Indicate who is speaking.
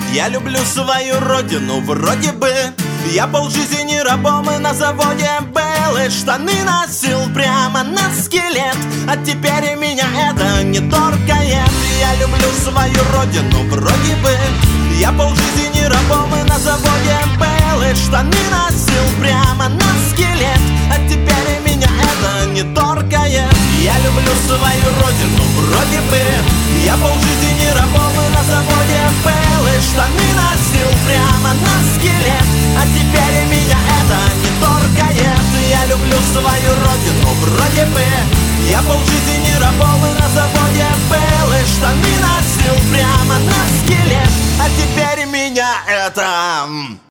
Speaker 1: Я люблю свою родину, вроде бы. Я полжизни рабом и на заводе был, и штаны носил прямо на скелет. А теперь меня это не торкает. Я люблю свою родину, вроде бы. Я полжизни рабом и на заводе был, и штаны носил прямо на скелет. А теперь меня это не торкает. Я люблю свою родину, вроде бы. Я полжизни рабом и на заводе был, и штаны носил прямо на скелет. А теперь меня это не торкает. Я люблю свою родину, вроде бы. Я полжизни рабом и на заводе был, и штаны носил прямо на скелет. А теперь меня это